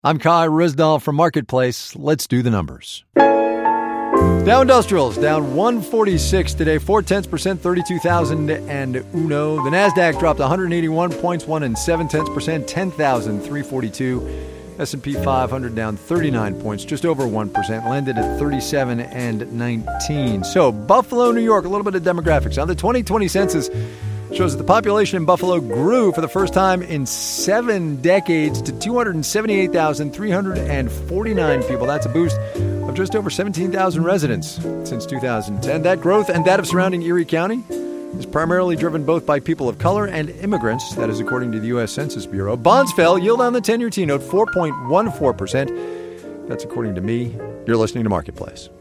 I'm Kai Rizdal from Marketplace. Let's do the numbers. Dow Industrials down 146 today, 0.4%, 32,001. The Nasdaq dropped 181 points, 1.7%, 10,342. S&P 500 down 39 points, just over 1%, landed at 37.19. So Buffalo, New York, a little bit of demographics. Now the 2020 census shows that the population in Buffalo grew for the first time in 7 decades to 278,349 people. That's a boost of just over 17,000 residents since 2010. That growth and that of surrounding Erie County is primarily driven both by people of color and immigrants. That is according to the U.S. Census Bureau. Bonds fell, yield on the 10-year T-note 4.14%. That's according to me. You're listening to Marketplace.